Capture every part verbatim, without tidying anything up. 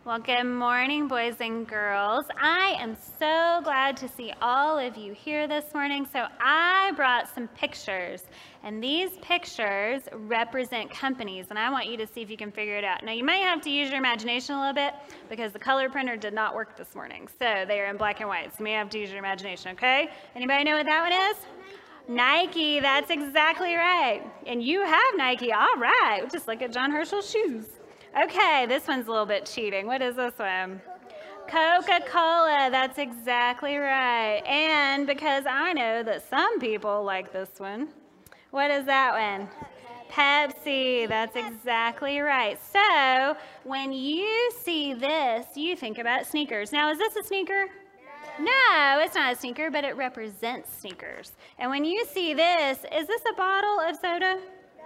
Well, good morning, boys and girls. I am so glad to see all of you here this morning. So I brought some pictures, and these pictures represent companies, and I want you to see if you can figure it out. Now, you might have to use your imagination a little bit because the color printer did not work this morning. So they are in black and white, so you may have to use your imagination, okay? Anybody know what that one is? Nike, that's exactly right. And you have Nike, all right. Just look at John Herschel's shoes. Okay, this one's a little bit cheating. What is this one? Coca-Cola, that's exactly right. And because I know that some people like this one, what is that one? Pepsi, that's exactly right. So when you see this, you think about sneakers. Now, is this a sneaker? No, it's not a sneaker, but it represents sneakers. And when you see this, is this a bottle of soda?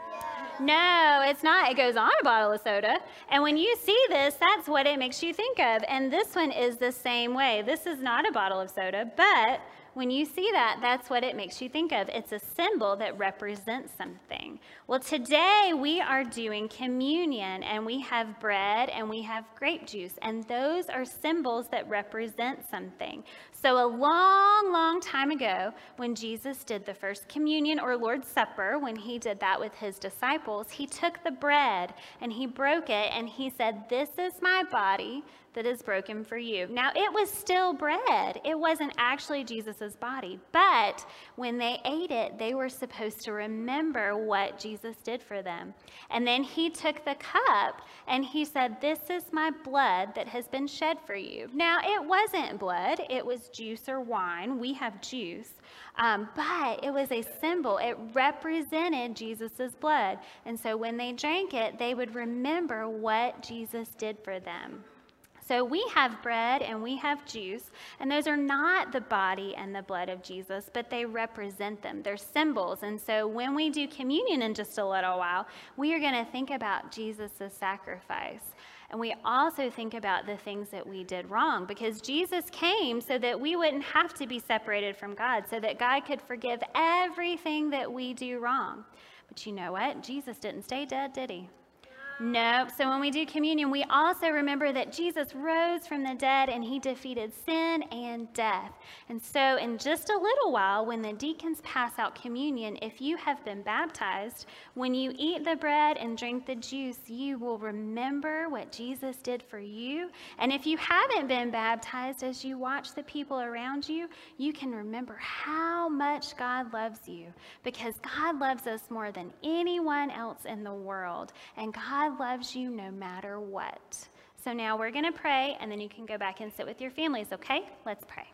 No, it's not. It goes on a bottle of soda. And when you see this, that's what it makes you think of. And this one is the same way. This is not a bottle of soda, but when you see that, that's what it makes you think of. It's a symbol that represents something. Well, today we are doing communion, and we have bread and we have grape juice, and those are symbols that represent something. So a long, long time ago, when Jesus did the first communion or Lord's Supper, when he did that with his disciples, he took the bread and he broke it and he said, "This is my body that is broken for you." Now, it was still bread. It wasn't actually Jesus's body, but when they ate it, they were supposed to remember what Jesus did for them. And then he took the cup and he said, "This is my blood that has been shed for you." Now, it wasn't blood. It was juice or wine. We have juice. Um, but it was a symbol. It represented Jesus's blood. And so when they drank it, they would remember what Jesus did for them. So we have bread and we have juice, and those are not the body and the blood of Jesus, but they represent them. They're symbols. And so when we do communion in just a little while, we are going to think about Jesus' sacrifice. And we also think about the things that we did wrong, because Jesus came so that we wouldn't have to be separated from God, so that God could forgive everything that we do wrong. But you know what? Jesus didn't stay dead, did he? Nope. So when we do communion, we also remember that Jesus rose from the dead and he defeated sin and death. And so in just a little while, when the deacons pass out communion, if you have been baptized, when you eat the bread and drink the juice, you will remember what Jesus did for you. And if you haven't been baptized, as you watch the people around you, you can remember how much God loves you, because God loves us more than anyone else in the world. And God loves you no matter what. So now we're going to pray, and then you can go back and sit with your families, okay? Let's pray.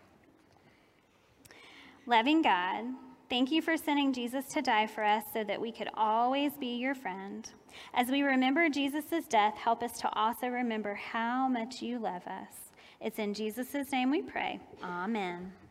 Loving God, thank you for sending Jesus to die for us so that we could always be your friend. As we remember Jesus' death, help us to also remember how much you love us. It's in Jesus' name we pray. Amen.